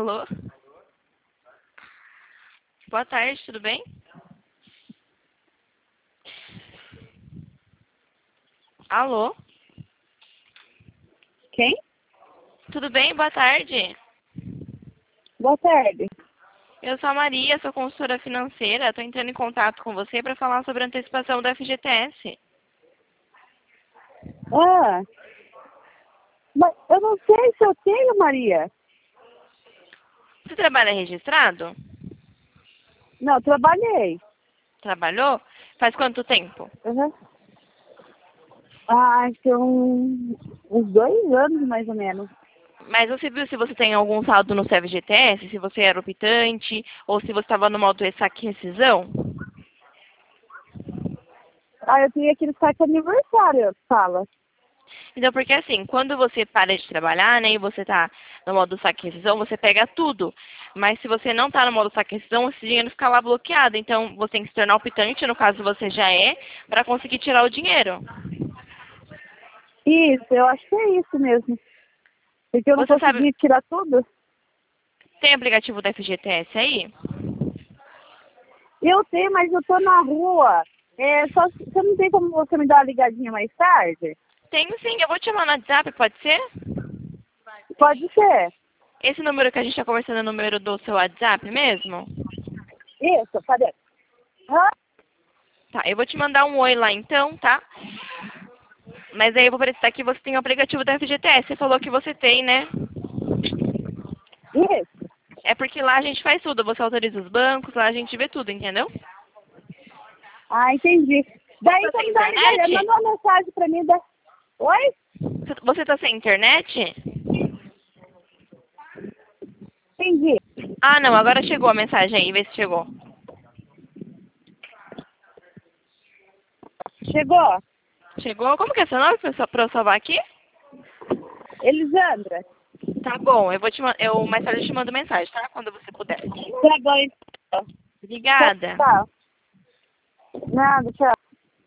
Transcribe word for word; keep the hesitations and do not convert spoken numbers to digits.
Alô? Boa tarde, tudo bem? Alô? Quem? Tudo bem? Boa tarde. Boa tarde. Eu sou a Maria, sou consultora financeira. Estou entrando em contato com você para falar sobre a antecipação do F G T S. Ah, mas eu não sei se eu tenho, Maria. Você trabalha registrado? Não, trabalhei. Trabalhou? Faz quanto tempo? Uhum. Ah, são uns dois anos, mais ou menos. Mas você viu se você tem algum saldo no seu F G T S? Se você era optante ou se você estava no modo saque e rescisão? Ah, eu tenho aquele saque aniversário, fala. Então, porque assim, quando você para de trabalhar, né, e você tá no modo saque e rescisão, você pega tudo. Mas se você não tá no modo saque e rescisão, esse dinheiro fica lá bloqueado. Então, você tem que se tornar optante, no caso você já é, para conseguir tirar o dinheiro. Isso, eu acho que é isso mesmo. Porque eu não Você sabe, consegui tirar tudo. tem aplicativo da F G T S aí? Eu tenho, mas eu tô na rua. É, só, você não tem como você me dar uma ligadinha mais tarde? Tenho sim, eu vou te chamar no WhatsApp, pode ser? Pode ser. Esse número que a gente está conversando é o número do seu WhatsApp mesmo? Isso, cadê? Hã? Tá, eu vou te mandar um oi lá então, tá? Mas aí eu vou precisar que você tenha o aplicativo da F G T S. Você falou que você tem, né? Isso. É porque lá a gente faz tudo. Você autoriza os bancos, lá a gente vê tudo, entendeu? Ah, entendi. Você Daí tá você sem me dá uma ligadinha, internet? manda uma mensagem pra mim. Da... Oi? Você tá sem internet? Entendi. Ah, não. Agora chegou a mensagem aí. Vê se chegou. Chegou? Chegou? Como que é seu nome pra eu pra eu salvar aqui? Elisandra. Tá bom. Eu vou te ma- eu mais tarde eu te mando mensagem, tá? Quando você puder. Tá bom, então. Tchau, Obrigada. tchau. Nada, tchau.